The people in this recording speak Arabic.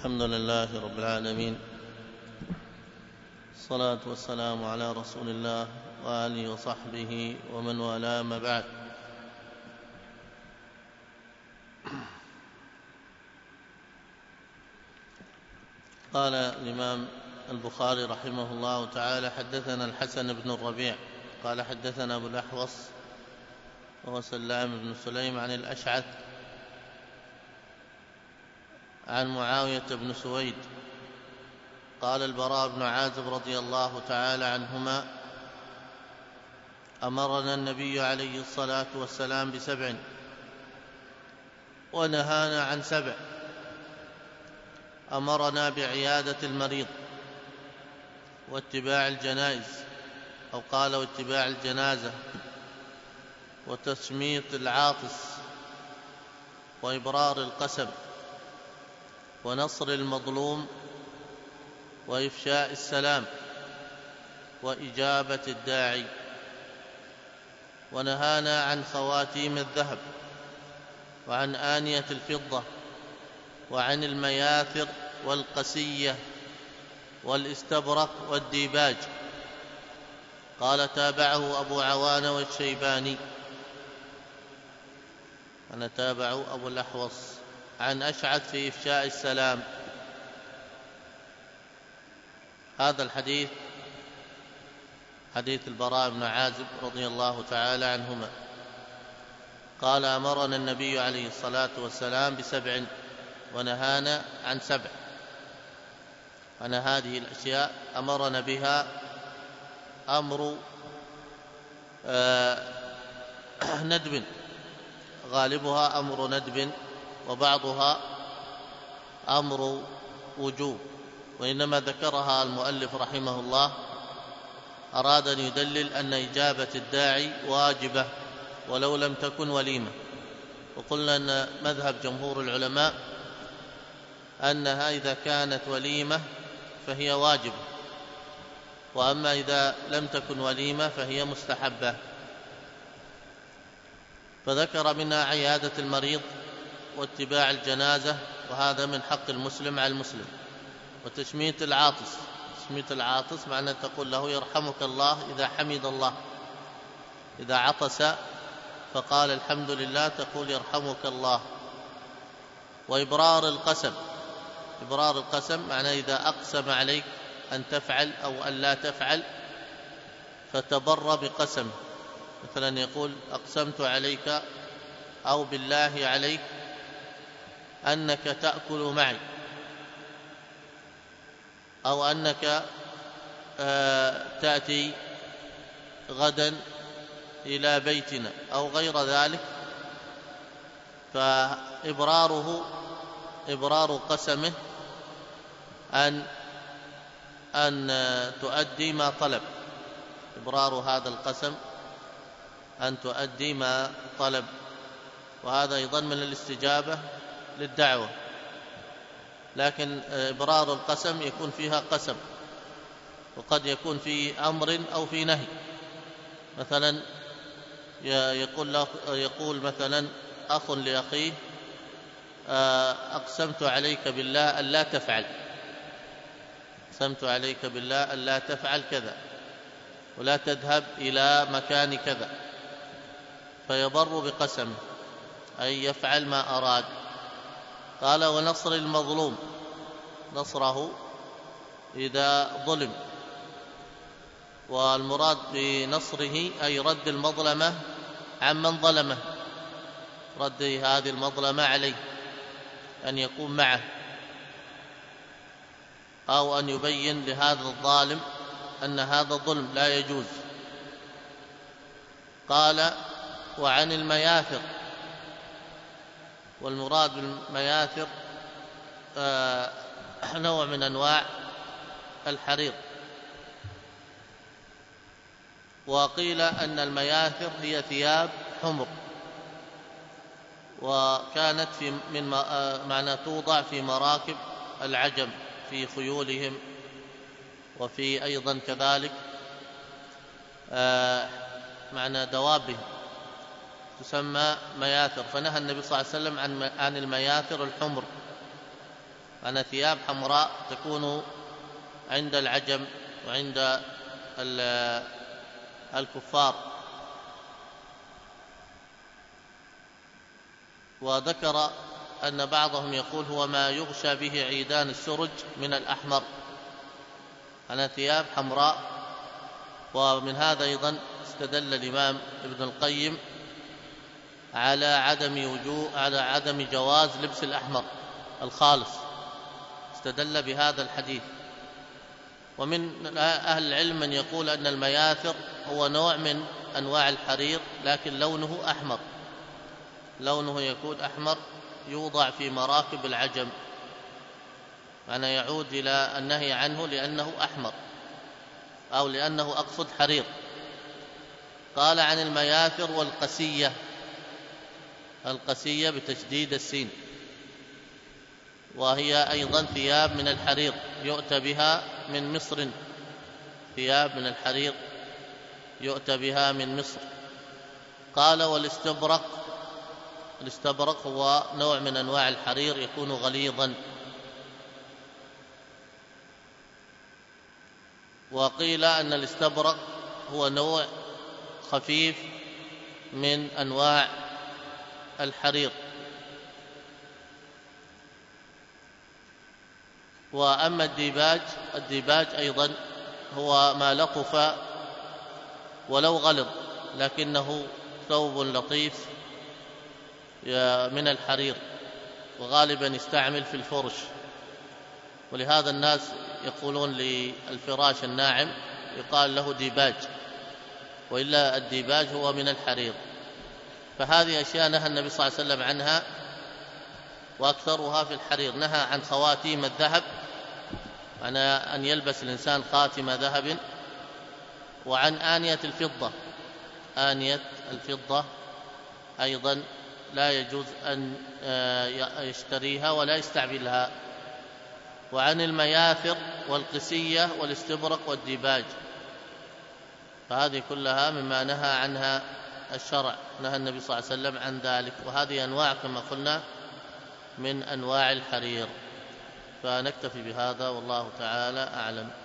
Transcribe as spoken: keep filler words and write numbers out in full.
الحمد لله رب العالمين، الصلاة والسلام على رسول الله وآله وصحبه ومن والاه، ما بعد. قال الإمام البخاري رحمه الله تعالى: حدثنا الحسن بن الربيع قال حدثنا أبو الأحوص وهو سلام بن سليم عن الأشعث عن معاوية بن سويد قال: البراء بن عازب رضي الله تعالى عنهما: أمرنا النبي عليه الصلاة والسلام بسبع ونهانا عن سبع. أمرنا بعيادة المريض واتباع الجنائز، أو قال واتباع الجنازة، وتشميط العاطس، وإبرار القسم، ونصر المظلوم، وإفشاء السلام، وإجابة الداعي. ونهانا عن خواتيم الذهب، وعن آنية الفضة، وعن المياثر والقسية والاستبرق والديباج. قال: تابعه أبو عوان والشيباني. أنا تابعه أبو الأحوص عن أشعث في إفشاء السلام. هذا الحديث حديث البراء بن عازب رضي الله تعالى عنهما قال: أمرنا النبي عليه الصلاة والسلام بسبع ونهانا عن سبع. أنا هذه الأشياء أمرنا بها أمر آه ندب، غالبها أمر ندب، وبعضها أمر وجوب، وإنما ذكرها المؤلف رحمه الله أراد أن يدلل أن إجابة الداعي واجبة ولو لم تكن وليمة. وقلنا أن مذهب جمهور العلماء أنها إذا كانت وليمة فهي واجبة، وأما إذا لم تكن وليمة فهي مستحبة. فذكر منها عيادة المريض واتباع الجنازة، وهذا من حق المسلم على المسلم. وتشميت العاطس، تشميت العاطس معنى تقول له يرحمك الله إذا حمد الله، إذا عطس فقال الحمد لله تقول يرحمك الله. وإبرار القسم، إبرار القسم معنى إذا أقسم عليك أن تفعل أو أن لا تفعل فتبر بقسم، مثلا يقول: أقسمت عليك أو بالله عليك أنك تأكل معي، أو أنك تأتي غدا إلى بيتنا، أو غير ذلك. فإبراره إبرار قسمه أن أن تؤدي ما طلب، إبرار هذا القسم أن تؤدي ما طلب، وهذا أيضا من الاستجابة للدعوة. لكن إبرار القسم يكون فيها قسم، وقد يكون في أمر أو في نهي. مثلا يقول, يقول مثلا أخ لأخيه: أقسمت عليك بالله أن لا تفعل، أقسمت عليك بالله أن لا تفعل كذا، ولا تذهب إلى مكان كذا، فيبر بقسمه أي يفعل ما أراد. قال: ونصر المظلوم، نصره إذا ظلم، والمراد بنصره أي رد المظلمة عمن ظلمه، رد هذه المظلمة عليه، أن يكون معه، أو أن يبين لهذا الظالم أن هذا الظلم لا يجوز. قال: وعن المياثر، والمراد بالمياثر آه نوع من أنواع الحرير. وقيل أن المياثر هي ثياب حمر، وكانت في من معنى توضع في مراكب العجم، في خيولهم، وفي أيضا كذلك آه معنى دوابهم، تسمى مياثر. فنهى النبي صلى الله عليه وسلم عن عن المياثر الحمر أنا ثياب حمراء تكون عند العجم وعند الكفار. وذكر أن بعضهم يقول هو ما يغشى به عيدان السرج من الأحمر، أنا ثياب حمراء. ومن هذا أيضا استدل الإمام ابن القيم على عدم وجوب على عدم جواز لبس الأحمر الخالص، استدل بهذا الحديث. ومن أهل العلم من يقول أن المياثر هو نوع من أنواع الحرير لكن لونه أحمر، لونه يكون أحمر، يوضع في مراكب العجم، معنى يعود إلى النهي عنه لأنه أحمر أو لأنه أقصد حرير. قال عن المياثر والقسية، القسية بتشديد السين، وهي أيضا ثياب من الحرير يؤتى بها من مصر، ثياب من الحرير يؤتى بها من مصر. قال والاستبرق، الاستبرق هو نوع من أنواع الحرير يكون غليظا. وقيل أن الاستبرق هو نوع خفيف من أنواع الحرير. وأما الديباج، الديباج أيضا هو ما لطف ولو غلظ لكنه ثوب لطيف من الحرير، وغالبا يستعمل في الفرش، ولهذا الناس يقولون للفراش الناعم يقال له ديباج، وإلا الديباج هو من الحرير. فهذه أشياء نهى النبي صلى الله عليه وسلم عنها، وأكثرها في الحرير. نهى عن خواتيم الذهب، عن أن يلبس الإنسان خاتم ذهب، وعن آنية الفضة، آنية الفضة أيضا لا يجوز أن يشتريها ولا يستعملها. وعن المياثر والقسية والاستبرق والديباج، فهذه كلها مما نهى عنها الشرع، نهى النبي صلى الله عليه وسلم عن ذلك. وهذه أنواع كما قلنا من أنواع الحرير. فنكتفي بهذا والله تعالى أعلم.